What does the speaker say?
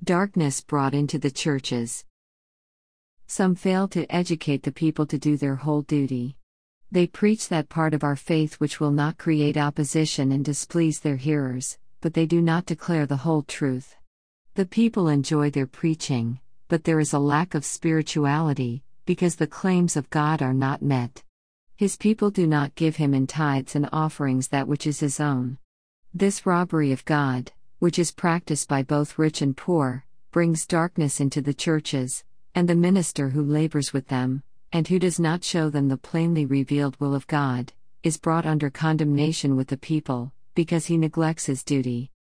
Darkness brought into the churches. Some fail to educate the people to do their whole duty. They preach that part of our faith which will not create opposition and displease their hearers, but they do not declare the whole truth. The people enjoy their preaching, but there is a lack of spirituality, because the claims of God are not met. His people do not give him in tithes and offerings that which is his own. This robbery of God, which is practiced by both rich and poor, brings darkness into the churches, and the minister who labors with them, and who does not show them the plainly revealed will of God, is brought under condemnation with the people, because he neglects his duty.